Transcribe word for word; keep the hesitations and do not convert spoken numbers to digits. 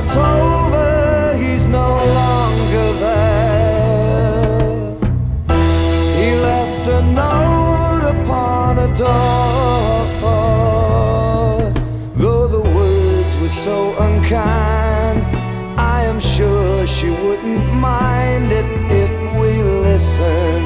it's over, he's no longer there. He left a note upon a door, though the words were so unkind, I am sure she wouldn't mind it if we listened.